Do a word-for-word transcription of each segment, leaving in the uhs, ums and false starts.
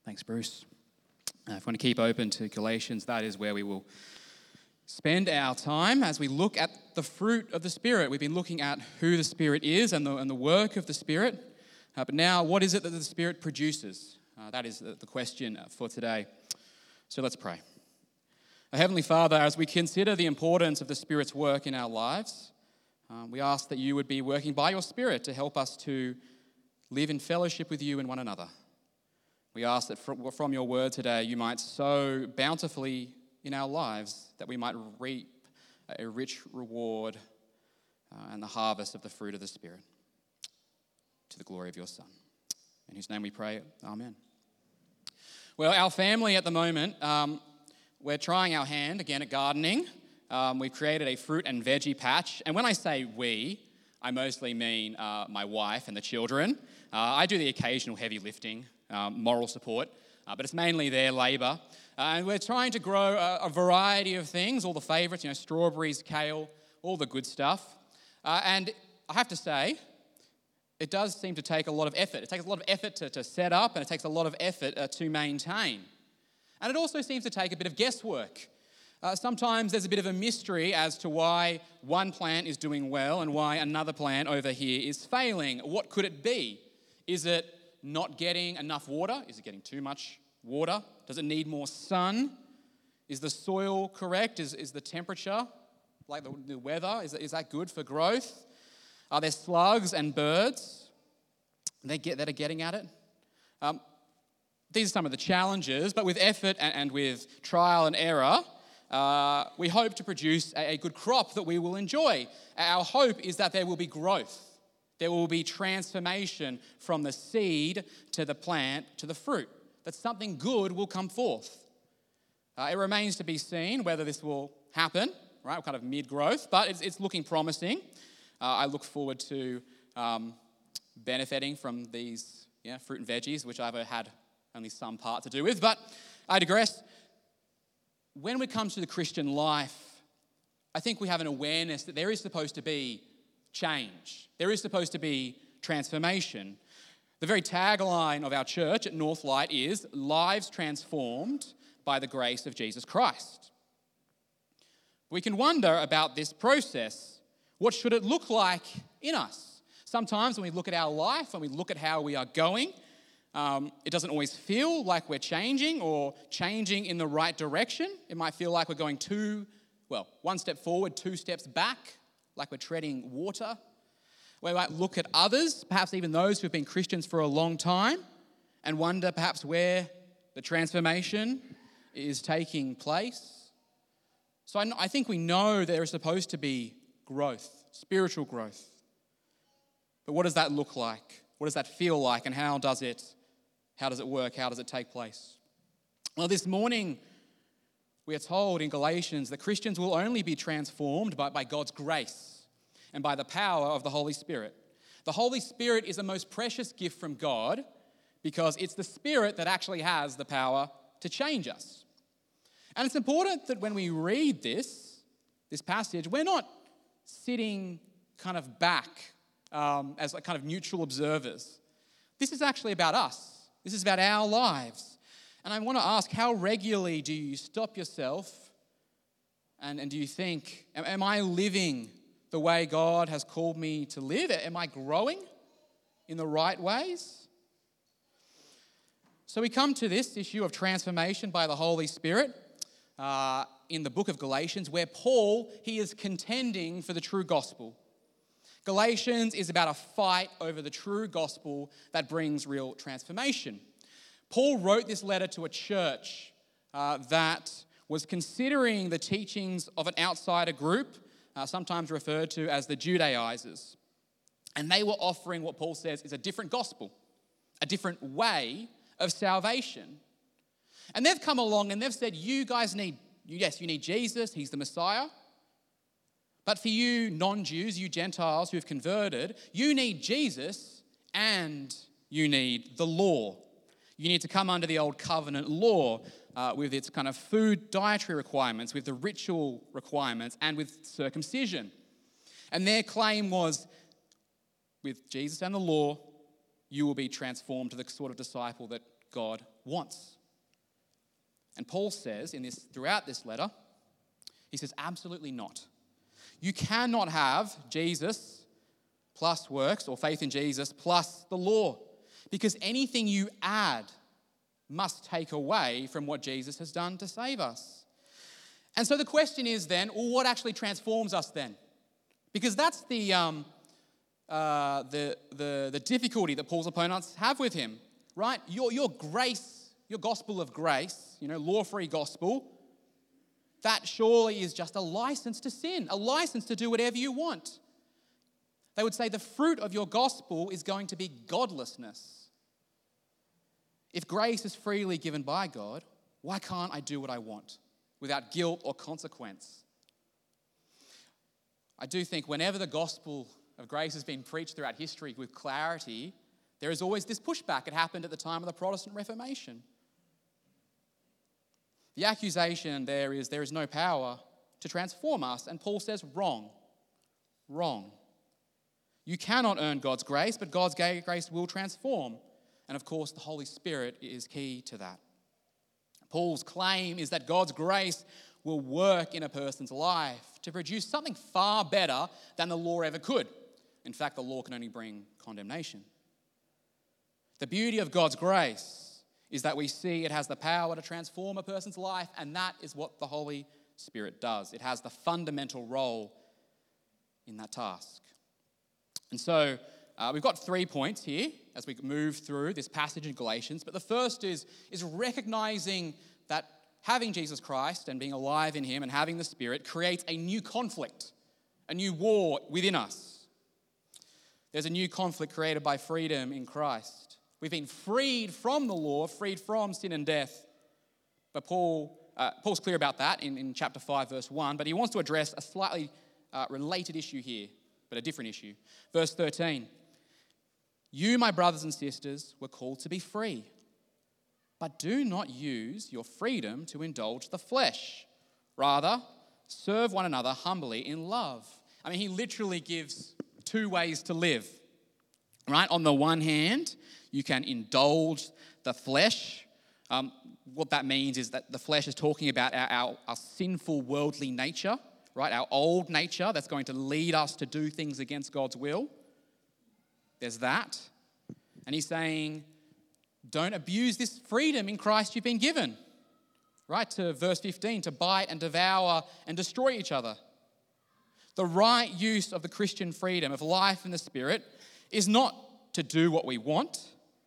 Thanks, Bruce. Uh, if we want to keep open to Galatians, that is where we will spend our time as we look at the fruit of the Spirit. We've been looking at who the Spirit is and the, and the work of the Spirit. Uh, but now, what is it that the Spirit produces? Uh, that is the, the question for today. So let's pray. Our Heavenly Father, as we consider the importance of the Spirit's work in our lives, uh, we ask that you would be working by your Spirit to help us to live in fellowship with you and one another. We ask that from your word today, you might sow bountifully in our lives, that we might reap a rich reward uh, and the harvest of the fruit of the Spirit, to the glory of your Son. In whose name we pray, amen. Well, our family at the moment, um, we're trying our hand again at gardening. Um, we've created a fruit and veggie patch. And when I say we, I mostly mean uh, my wife and the children. Uh, I do the occasional heavy lifting, um, moral support, uh, but it's mainly their labour. Uh, and we're trying to grow a, a variety of things, all the favourites, you know, strawberries, kale, all the good stuff. Uh, and I have to say, it does seem to take a lot of effort. It takes a lot of effort to, to set up, and it takes a lot of effort uh, to maintain. And it also seems to take a bit of guesswork. Uh, sometimes there's a bit of a mystery as to why one plant is doing well and why another plant over here is failing. What could it be? Is it not getting enough water? Is it getting too much water? Does it need more sun? Is the soil correct? Is, is the temperature, like the, the weather, is, is that good for growth? Are there slugs and birds that, get, that are getting at it? Um, these are some of the challenges, but with effort and, and with trial and error, uh, we hope to produce a, a good crop that we will enjoy. Our hope is that there will be growth. There will be transformation from the seed to the plant to the fruit, that something good will come forth. Uh, it remains to be seen whether this will happen, right? We're kind of mid-growth, but it's, it's looking promising. Uh, I look forward to um, benefiting from these yeah, fruit and veggies, which I've had only some part to do with. But I digress. When it comes to the Christian life, I think we have an awareness that there is supposed to be change. There is supposed to be transformation. The very tagline of our church at Northlight is lives transformed by the grace of Jesus Christ. We can wonder about this process. What should it look like in us? Sometimes when we look at our life, when we look at how we are going, um, it doesn't always feel like we're changing or changing in the right direction. It might feel like we're going two, well, one step forward, two steps back, like we're treading water. We might look at others, perhaps even those who've been Christians for a long time, and wonder perhaps where the transformation is taking place. So I think we know there is supposed to be growth, spiritual growth. But what does that look like? What does that feel like? And how does it, how does it work? How does it take place? Well, this morning we are told in Galatians that Christians will only be transformed by, by God's grace and by the power of the Holy Spirit. The Holy Spirit is the most precious gift from God because it's the Spirit that actually has the power to change us. And it's important that when we read this, this passage, we're not sitting kind of back um, as like kind of neutral observers. This is actually about us. This is about our lives. And I want to ask, how regularly do you stop yourself and, and do you think, am, am I living the way God has called me to live? Am I growing in the right ways? So we come to this issue of transformation by the Holy Spirit uh, in the book of Galatians, where Paul, he is contending for the true gospel. Galatians is about a fight over the true gospel that brings real transformation. Paul wrote this letter to a church uh, that was considering the teachings of an outsider group, uh, sometimes referred to as the Judaizers. And they were offering what Paul says is a different gospel, a different way of salvation. And they've come along and they've said, you guys need, yes, you need Jesus, he's the Messiah. But for you non-Jews, you Gentiles who've converted, you need Jesus and you need the law. You need to come under the old covenant law uh, with its kind of food dietary requirements, with the ritual requirements, and with circumcision. And their claim was, with Jesus and the law, you will be transformed to the sort of disciple that God wants. And Paul says in this throughout this letter, he says, absolutely not. You cannot have Jesus plus works or faith in Jesus plus the law, because anything you add must take away from what Jesus has done to save us. And so the question is then, well, what actually transforms us then? Because that's the, um, uh, the, the, the difficulty that Paul's opponents have with him, right? Your, your grace, your gospel of grace, you know, law-free gospel, that surely is just a license to sin, a license to do whatever you want. They would say the fruit of your gospel is going to be godlessness. If grace is freely given by God, why can't I do what I want without guilt or consequence? I do think whenever the gospel of grace has been preached throughout history with clarity, there is always this pushback. It happened at the time of the Protestant Reformation. The accusation there is there is no power to transform us, and Paul says wrong, wrong. You cannot earn God's grace, but God's grace will transform. And of course, the Holy Spirit is key to that. Paul's claim is that God's grace will work in a person's life to produce something far better than the law ever could. In fact, the law can only bring condemnation. The beauty of God's grace is that we see it has the power to transform a person's life, and that is what the Holy Spirit does. It has the fundamental role in that task. And so uh, we've got three points here as we move through this passage in Galatians. But the first is, is recognizing that having Jesus Christ and being alive in him and having the Spirit creates a new conflict, a new war within us. There's a new conflict created by freedom in Christ. We've been freed from the law, freed from sin and death. But Paul, uh, Paul's clear about that in, in chapter five, verse one. But he wants to address a slightly uh, related issue here, but a different issue. Verse thirteen, you, my brothers and sisters, were called to be free, but do not use your freedom to indulge the flesh. Rather, serve one another humbly in love. I mean, he literally gives two ways to live, right? On the one hand, you can indulge the flesh. Um, what that means is that the flesh is talking about our, our, our sinful worldly nature, right? Our old nature that's going to lead us to do things against God's will. There's that. And he's saying, don't abuse this freedom in Christ you've been given. Right, to verse fifteen, to bite and devour and destroy each other. The right use of the Christian freedom of life in the Spirit is not to do what we want,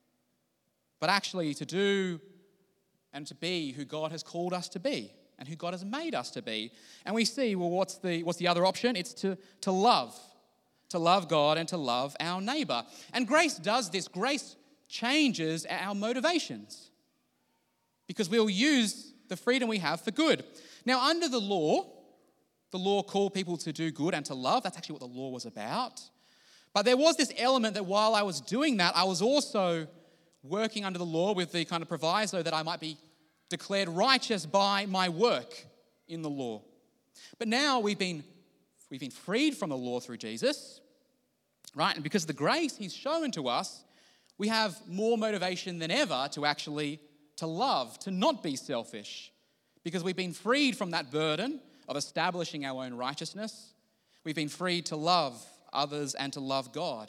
but actually to do and to be who God has called us to be and who God has made us to be. And we see, well, what's the what's the other option? It's to, to love. To love God and to love our neighbor. And grace does this. Grace changes our motivations because we'll use the freedom we have for good. Now, under the law, the law called people to do good and to love. That's actually what the law was about. But there was this element that while I was doing that, I was also working under the law with the kind of proviso that I might be declared righteous by my work in the law. But now we've been, we've been freed from the law through Jesus, right? And because of the grace he's shown to us, we have more motivation than ever to actually to love, to not be selfish, because we've been freed from that burden of establishing our own righteousness. We've been freed to love others and to love God.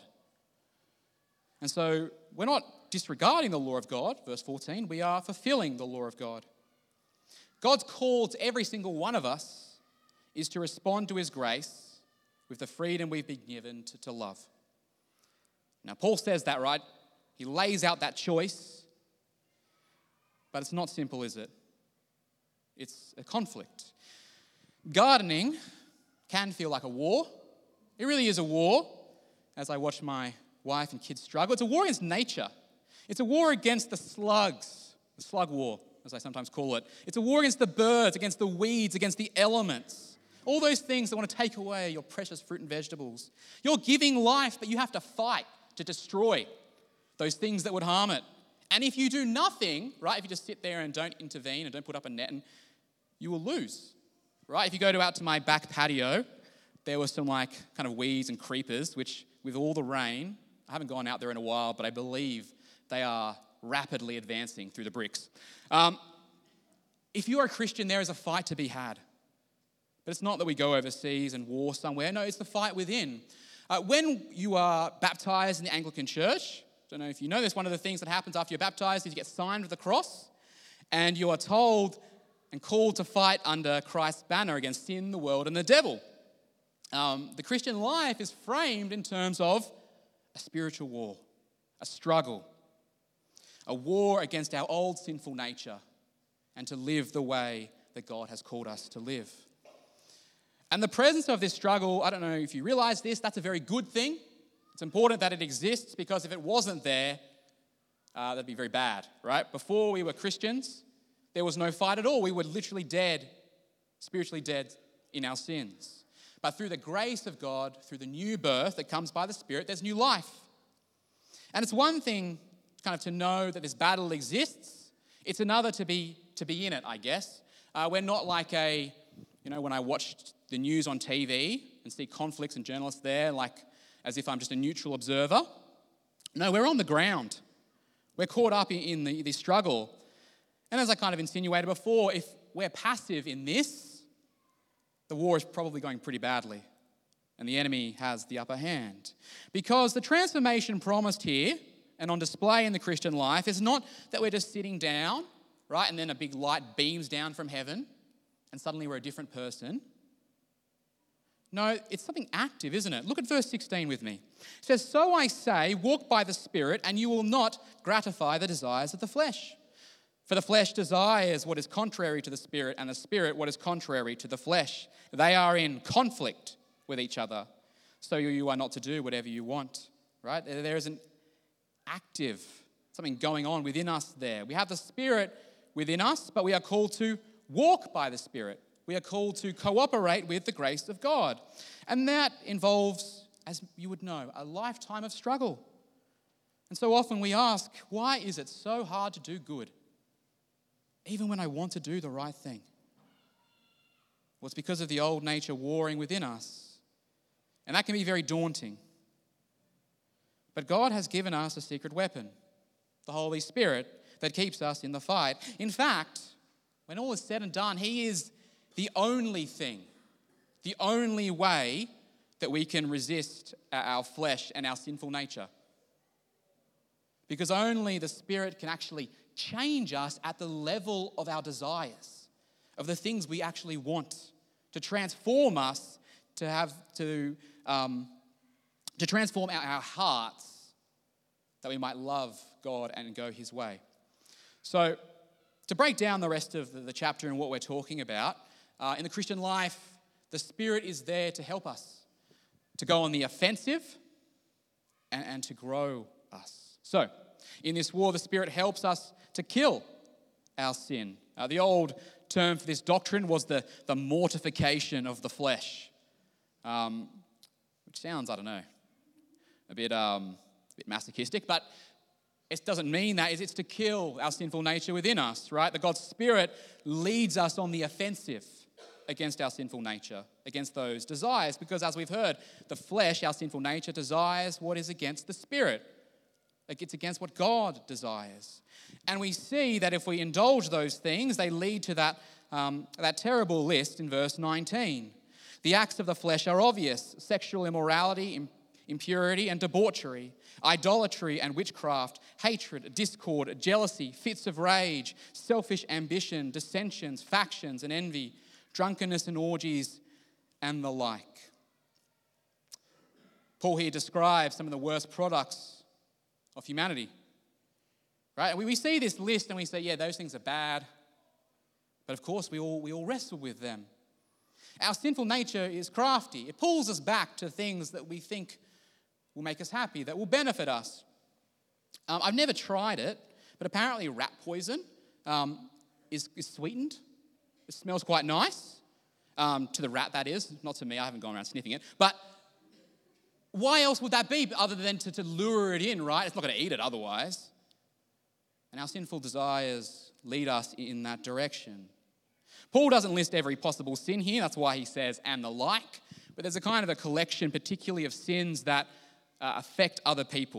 And so we're not disregarding the law of God, verse fourteen, we are fulfilling the law of God. God's call to every single one of us is to respond to his grace with the freedom we've been given to, to love. Now, Paul says that, right? He lays out that choice. But it's not simple, is it? It's a conflict. Gardening can feel like a war. It really is a war, as I watch my wife and kids struggle. It's a war against nature. It's a war against the slugs, the slug war, as I sometimes call it. It's a war against the birds, against the weeds, against the elements. All those things that want to take away your precious fruit and vegetables. You're giving life, but you have to fight to destroy those things that would harm it. And if you do nothing, right, if you just sit there and don't intervene and don't put up a net, and you will lose, right? If you go to out to my back patio, there were some like kind of weeds and creepers, which with all the rain, I haven't gone out there in a while, but I believe they are rapidly advancing through the bricks. Um, if you're a Christian, there is a fight to be had. But it's not that we go overseas and war somewhere. No, it's the fight within. Uh, when you are baptized in the Anglican Church, I don't know if you know this, one of the things that happens after you're baptized is you get signed with the cross, and you are told and called to fight under Christ's banner against sin, the world, and the devil. Um, the Christian life is framed in terms of a spiritual war, a struggle, a war against our old sinful nature and to live the way that God has called us to live. And the presence of this struggle, I don't know if you realize this, that's a very good thing. It's important that it exists, because if it wasn't there, uh, that'd be very bad, right? Before we were Christians, there was no fight at all. We were literally dead, spiritually dead in our sins. But through the grace of God, through the new birth that comes by the Spirit, there's new life. And it's one thing kind of to know that this battle exists. It's another to be to be in it, I guess. Uh, we're not like a, you know, when I watch the news on T V and see conflicts and journalists there, like as if I'm just a neutral observer. No, we're on the ground. We're caught up in, in the, the struggle. And as I kind of insinuated before, if we're passive in this, the war is probably going pretty badly, and the enemy has the upper hand. Because the transformation promised here and on display in the Christian life is not that we're just sitting down, right, and then a big light beams down from heaven, and suddenly we're a different person. No, it's something active, isn't it? Look at verse sixteen with me. It says, "So I say, walk by the Spirit, and you will not gratify the desires of the flesh. For the flesh desires what is contrary to the Spirit, and the Spirit what is contrary to the flesh. They are in conflict with each other, so you are not to do whatever you want." Right? There is an active, something going on within us there. We have the Spirit within us, but we are called to walk by the Spirit. We are called to cooperate with the grace of God. And that involves, as you would know, a lifetime of struggle. And so often we ask, why is it so hard to do good, even when I want to do the right thing? Well, it's because of the old nature warring within us. And that can be very daunting. But God has given us a secret weapon, the Holy Spirit, that keeps us in the fight. In fact, when all is said and done, He is the only thing, the only way that we can resist our flesh and our sinful nature. Because only the Spirit can actually change us at the level of our desires, of the things we actually want, to transform us, to have to um, to transform our, our hearts, that we might love God and go His way. So, to break down the rest of the, the chapter and what we're talking about, uh, in the Christian life, the Spirit is there to help us, to go on the offensive and, and to grow us. So, in this war, the Spirit helps us to kill our sin. Uh, the old term for this doctrine was the, the mortification of the flesh, um, which sounds, I don't know, a bit, um, a bit masochistic, but it doesn't mean that. It's to kill our sinful nature within us, right? That God's Spirit leads us on the offensive against our sinful nature, against those desires, because as we've heard, the flesh, our sinful nature, desires what is against the Spirit. It's against what God desires. And we see that if we indulge those things, they lead to that, um, that terrible list in verse nineteen. The acts of the flesh are obvious: sexual immorality, impurity and debauchery, idolatry and witchcraft, hatred, discord, jealousy, fits of rage, selfish ambition, dissensions, factions and envy, drunkenness and orgies, and the like. Paul here describes some of the worst products of humanity. Right? We, we see this list and we say, yeah, those things are bad. But of course, we all, we all wrestle with them. Our sinful nature is crafty. It pulls us back to things that we think will make us happy, that will benefit us. Um, I've never tried it, but apparently rat poison um, is, is sweetened. It smells quite nice. Um, to the rat, that is. Not to me, I haven't gone around sniffing it. But why else would that be other than to, to lure it in, right? It's not going to eat it otherwise. And our sinful desires lead us in that direction. Paul doesn't list every possible sin here. That's why he says, and the like. But there's a kind of a collection, particularly of sins that uh, affect other people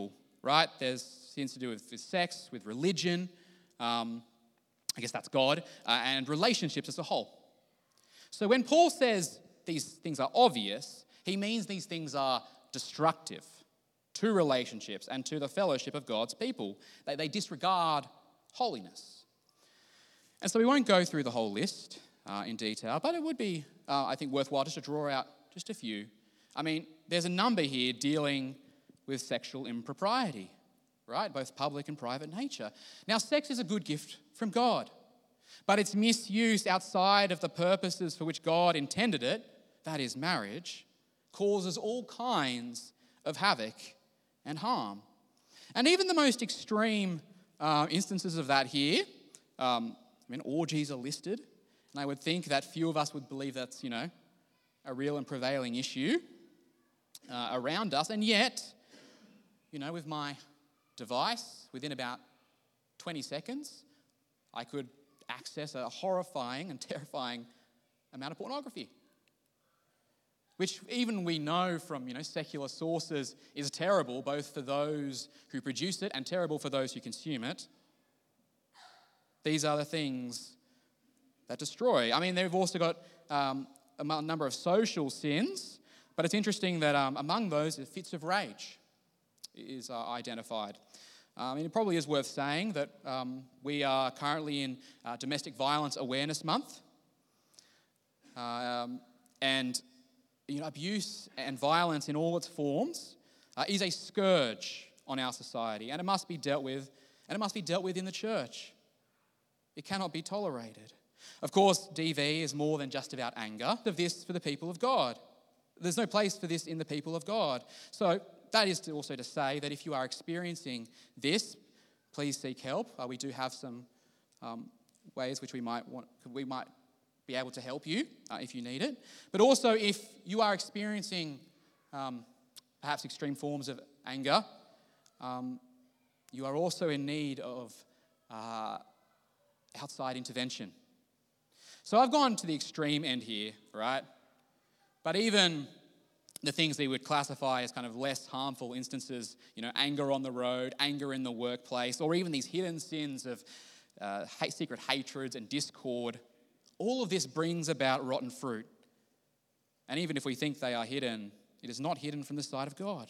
right? There's sins to do with, with sex, with religion, um, I guess that's God, uh, and relationships as a whole. So when Paul says these things are obvious, he means these things are destructive to relationships and to the fellowship of God's people. They, they disregard holiness. And so we won't go through the whole list uh, in detail, but it would be, uh, I think, worthwhile just to draw out just a few. I mean, there's a number here dealing with sexual impropriety, right? Both public and private nature. Now, sex is a good gift from God, but its misuse outside of the purposes for which God intended it, that is marriage, causes all kinds of havoc and harm. And even the most extreme uh, instances of that here, um, I mean, orgies are listed, and I would think that few of us would believe that's, you know, a real and prevailing issue uh, around us, and yet, you know, with my device, within about twenty seconds, I could access a horrifying and terrifying amount of pornography, which even we know from, you know, secular sources is terrible, both for those who produce it and terrible for those who consume it. These are the things that destroy. I mean, they've also got um, a number of social sins, but it's interesting that um, among those, fits of rage is uh, identified. Um, and it probably is worth saying that um, we are currently in uh, Domestic Violence Awareness Month. Um, and you know, abuse and violence in all its forms uh, is a scourge on our society, and it must be dealt with, and it must be dealt with in the church. It cannot be tolerated. Of course, D V is more than just about anger. Of this for the people of God. There's no place for this in the people of God. So that is to also to say that if you are experiencing this, please seek help. Uh, we do have some um, ways which we might want, we might be able to help you uh, if you need it. But also, if you are experiencing um, perhaps extreme forms of anger, um, you are also in need of uh, outside intervention. So I've gone to the extreme end here, right? But even the things they would classify as kind of less harmful instances, you know, anger on the road, anger in the workplace, or even these hidden sins of uh, hate, secret hatreds and discord, all of this brings about rotten fruit. And even if we think they are hidden, it is not hidden from the sight of God.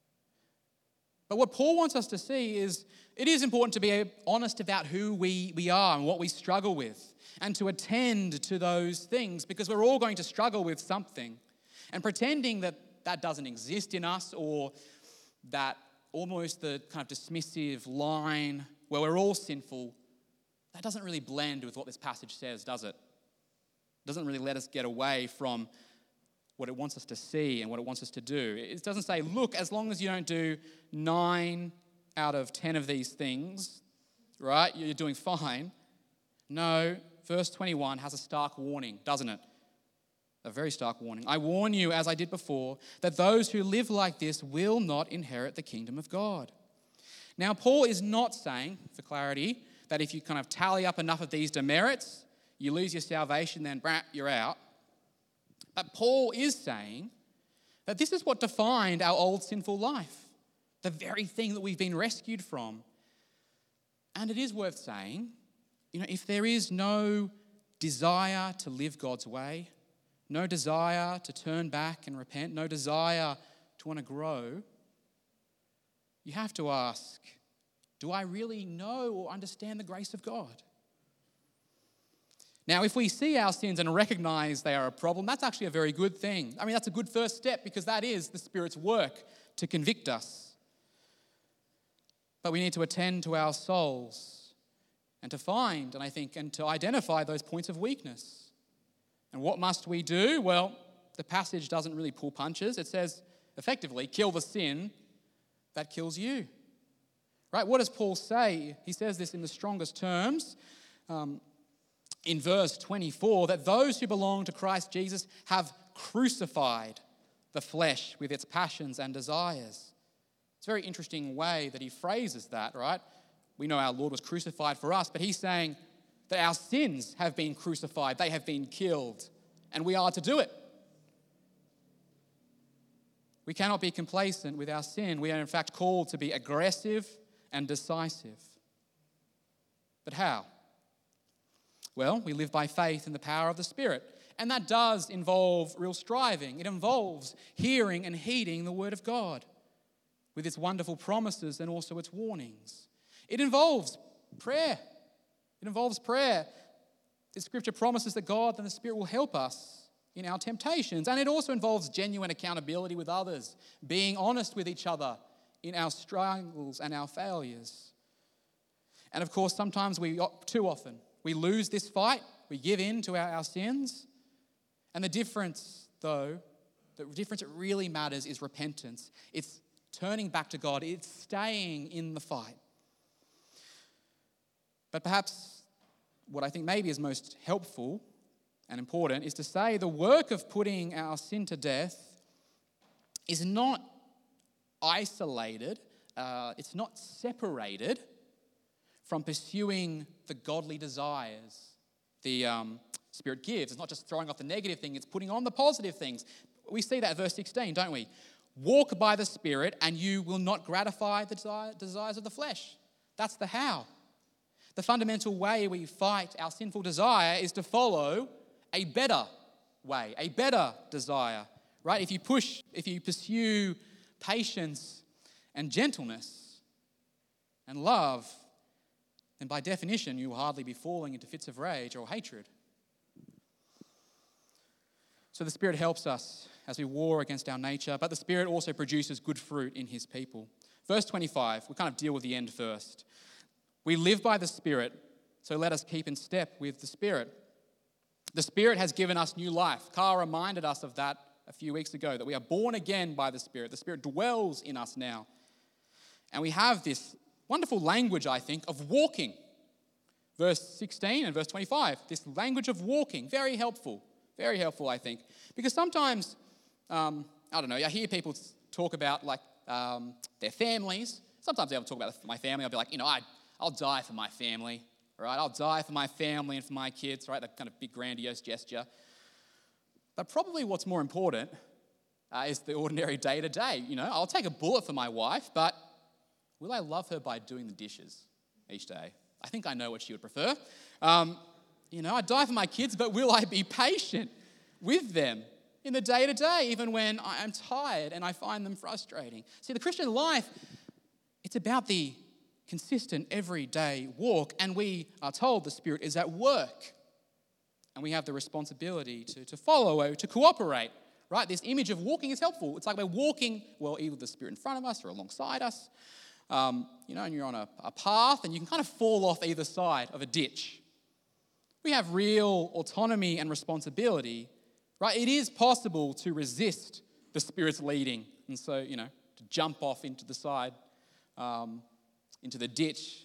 But what Paul wants us to see is it is important to be honest about who we, we are and what we struggle with, and to attend to those things, because we're all going to struggle with something. And pretending that that doesn't exist in us, or that almost the kind of dismissive line where we're all sinful, that doesn't really blend with what this passage says, does it? It doesn't really let us get away from what it wants us to see and what it wants us to do. It doesn't say, look, as long as you don't do nine out of ten of these things, right, you're doing fine. No, verse twenty-one has a stark warning, doesn't it? A very stark warning. I warn you, as I did before, that those who live like this will not inherit the kingdom of God. Now, Paul is not saying, for clarity, that if you kind of tally up enough of these demerits, you lose your salvation, then brah, you're out. But Paul is saying that this is what defined our old sinful life, the very thing that we've been rescued from. And it is worth saying, you know, if there is no desire to live God's way, no desire to turn back and repent, no desire to want to grow, you have to ask, do I really know or understand the grace of God? Now, if we see our sins and recognize they are a problem, that's actually a very good thing. I mean, that's a good first step, because that is the Spirit's work to convict us. But we need to attend to our souls and to find, and I think, and to identify those points of weakness. And what must we do? Well, the passage doesn't really pull punches. It says, effectively, kill the sin that kills you. Right? What does Paul say? He says this in the strongest terms. Um, in verse twenty-four, that those who belong to Christ Jesus have crucified the flesh with its passions and desires. It's a very interesting way that he phrases that, right? We know our Lord was crucified for us, but he's saying that our sins have been crucified, they have been killed, and we are to do it. We cannot be complacent with our sin. We are in fact called to be aggressive and decisive. But how? Well, we live by faith in the power of the Spirit. And that does involve real striving. It involves hearing and heeding the Word of God with its wonderful promises and also its warnings. It involves prayer. It involves prayer. The Scripture promises that God and the Spirit will help us in our temptations. And it also involves genuine accountability with others, being honest with each other in our struggles and our failures. And of course, sometimes we, too often, we lose this fight. We give in to our, our sins. And the difference, though, the difference that really matters is repentance. It's turning back to God. It's staying in the fight. But perhaps what I think maybe is most helpful and important is to say the work of putting our sin to death is not isolated. Uh, it's not separated from pursuing the godly desires the um, Spirit gives. It's not just throwing off the negative thing, it's putting on the positive things. We see that at verse sixteen, don't we? Walk by the Spirit and you will not gratify the desire, desires of the flesh. That's the how. The fundamental way we fight our sinful desire is to follow a better way, a better desire, right? If you push, if you pursue patience and gentleness and love, then by definition you will hardly be falling into fits of rage or hatred. So the Spirit helps us as we war against our nature, but the Spirit also produces good fruit in His people. Verse twenty-five, we kind of deal with the end first. We live by the Spirit, so let us keep in step with the Spirit. The Spirit has given us new life. Carl reminded us of that a few weeks ago, that we are born again by the Spirit. The Spirit dwells in us now. And we have this wonderful language, I think, of walking. Verse sixteen and verse twenty-five, this language of walking, very helpful. Very helpful, I think. Because sometimes, um, I don't know, I hear people talk about like um, their families. Sometimes they'll talk about my family. I'll be like, you know, I, I'll die for my family, right? I'll die for my family and for my kids, right? That kind of big grandiose gesture. But probably what's more important uh, is the ordinary day-to-day. You know, I'll take a bullet for my wife, but will I love her by doing the dishes each day? I think I know what she would prefer. Um, You know, I die for my kids, but will I be patient with them in the day-to-day, even when I am tired and I find them frustrating? See, the Christian life, it's about the consistent, everyday walk, and we are told the Spirit is at work, and we have the responsibility to, to follow, to cooperate, right? This image of walking is helpful. It's like we're walking, well, either the Spirit in front of us or alongside us, um, you know, and you're on a, a path, and you can kind of fall off either side of a ditch. We have real autonomy and responsibility, right? It is possible to resist the Spirit's leading, and so, you know, to jump off into the side, um, into the ditch.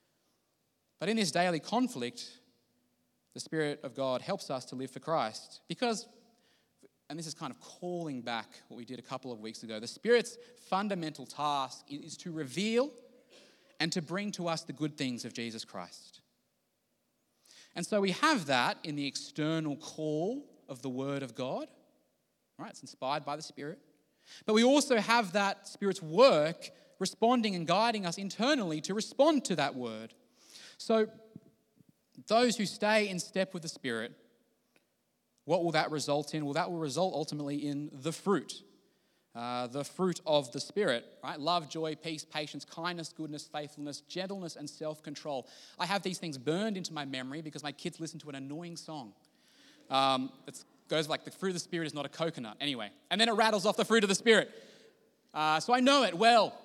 But in this daily conflict, the Spirit of God helps us to live for Christ because, and this is kind of calling back what we did a couple of weeks ago, the Spirit's fundamental task is to reveal and to bring to us the good things of Jesus Christ. And so we have that in the external call of the Word of God, right? It's inspired by the Spirit. But we also have that Spirit's work responding and guiding us internally to respond to that Word. So those who stay in step with the Spirit, what will that result in? Well, that will result ultimately in the fruit. Uh, the fruit of the Spirit, right? Love, joy, peace, patience, kindness, goodness, faithfulness, gentleness, and self-control. I have these things burned into my memory because my kids listen to an annoying song. Um, it goes like, the fruit of the Spirit is not a coconut. Anyway, and then it rattles off the fruit of the Spirit. Uh, so I know it well.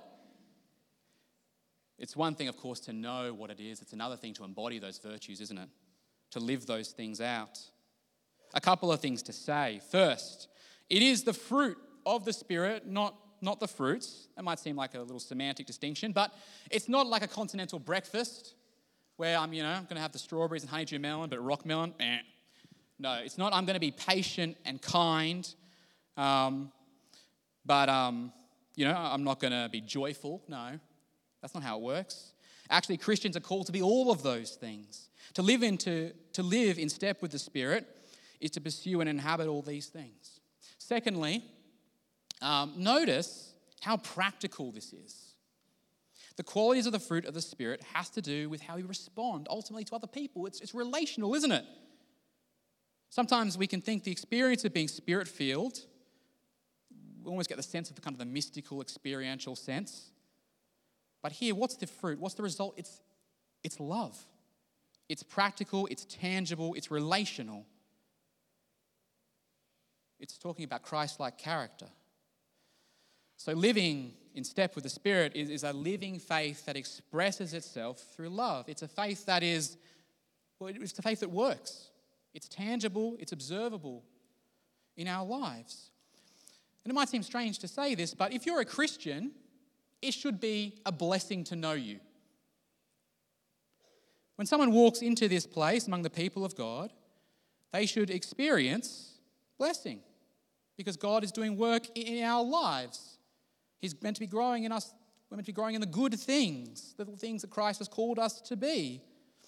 It's one thing, of course, to know what it is. It's another thing to embody those virtues, isn't it? To live those things out. A couple of things to say. First, it is the fruit of the Spirit, not, not the fruits. That might seem like a little semantic distinction, but it's not like a continental breakfast where I'm, you know, I'm going to have the strawberries and honeydew melon, but rock melon, eh. No, it's not I'm going to be patient and kind, um, but, um, you know, I'm not going to be joyful. No, that's not how it works. Actually, Christians are called to be all of those things. To live into, to live in step with the Spirit is to pursue and inhabit all these things. Secondly, um, notice how practical this is. The qualities of the fruit of the Spirit has to do with how we respond ultimately to other people. It's, it's relational, isn't it? Sometimes we can think the experience of being Spirit-filled, we almost get the sense of the kind of the mystical, experiential sense. But here, what's the fruit? What's the result? It's, it's love. It's practical, it's tangible, it's relational. It's talking about Christ-like character. So living in step with the Spirit is, is a living faith that expresses itself through love. It's a faith that is, well, it's a faith that works. It's tangible, it's observable in our lives. And it might seem strange to say this, but if you're a Christian, it should be a blessing to know you. When someone walks into this place among the people of God, they should experience blessing because God is doing work in our lives. He's meant to be growing in us. We're meant to be growing in the good things, the things that Christ has called us to be.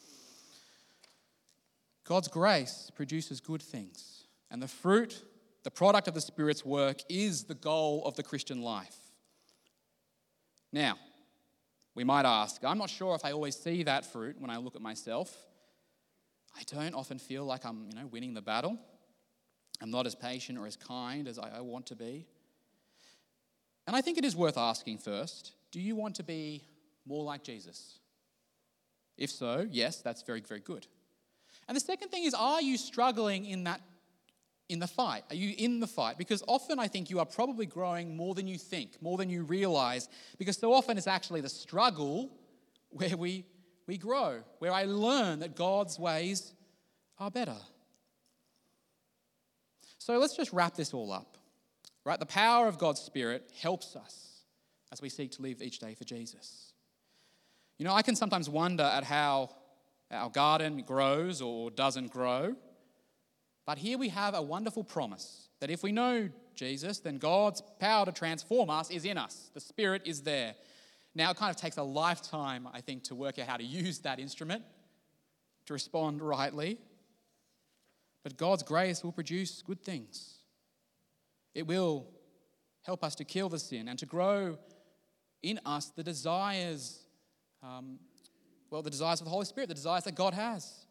God's grace produces good things, and the fruit, the product of the Spirit's work, is the goal of the Christian life. Now, we might ask, I'm not sure if I always see that fruit when I look at myself. I don't often feel like I'm, you know, winning the battle. I'm not as patient or as kind as I, I want to be. And I think it is worth asking first, do you want to be more like Jesus? If so, yes, that's very, very good. And the second thing is, are you struggling in that, in the fight? Are you in the fight? Because often I think you are probably growing more than you think, more than you realize, because so often it's actually the struggle where we, we grow, where I learn that God's ways are better. So let's just wrap this all up, right? The power of God's Spirit helps us as we seek to live each day for Jesus. You know, I can sometimes wonder at how our garden grows or doesn't grow. But here we have a wonderful promise that if we know Jesus, then God's power to transform us is in us. The Spirit is there. Now it kind of takes a lifetime, I think, to work out how to use that instrument to respond rightly. But God's grace will produce good things. It will help us to kill the sin and to grow in us the desires, um, well, the desires of the Holy Spirit, the desires that God has.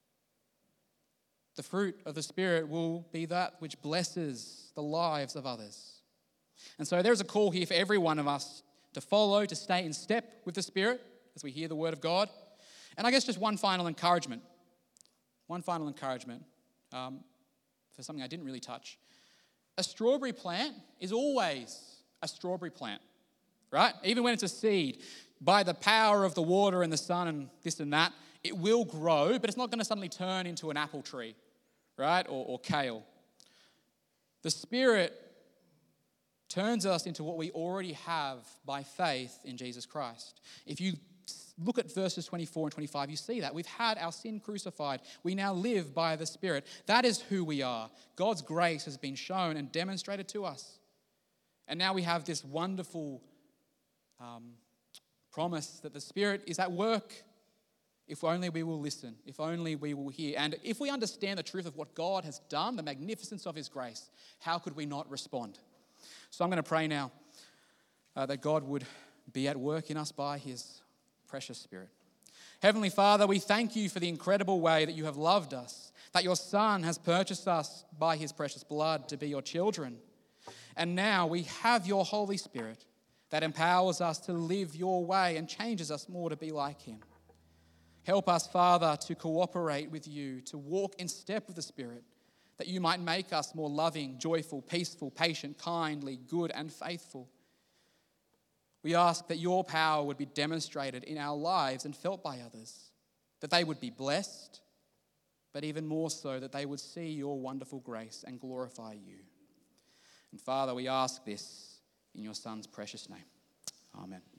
The fruit of the Spirit will be that which blesses the lives of others. And so there's a call here for every one of us to follow, to stay in step with the Spirit as we hear the word of God. And I guess just one final encouragement. One final encouragement um, for something I didn't really touch. A strawberry plant is always a strawberry plant, right? Even when it's a seed, by the power of the water and the sun and this and that, it will grow, but it's not going to suddenly turn into an apple tree, right? Or, or kale. The Spirit turns us into what we already have by faith in Jesus Christ. If you look at verses twenty-four and twenty-five, you see that. We've had our sin crucified. We now live by the Spirit. That is who we are. God's grace has been shown and demonstrated to us. And now we have this wonderful um, promise that the Spirit is at work if only we will listen, if only we will hear. And if we understand the truth of what God has done, the magnificence of his grace, how could we not respond? So I'm going to pray now uh, that God would be at work in us by his precious Spirit. Heavenly Father, we thank you for the incredible way that you have loved us, that your Son has purchased us by his precious blood to be your children. And now we have your Holy Spirit that empowers us to live your way and changes us more to be like him. Help us, Father, to cooperate with you, to walk in step with the Spirit, that you might make us more loving, joyful, peaceful, patient, kindly, good, and faithful. We ask that your power would be demonstrated in our lives and felt by others, that they would be blessed, but even more so that they would see your wonderful grace and glorify you. And Father, we ask this in your Son's precious name. Amen.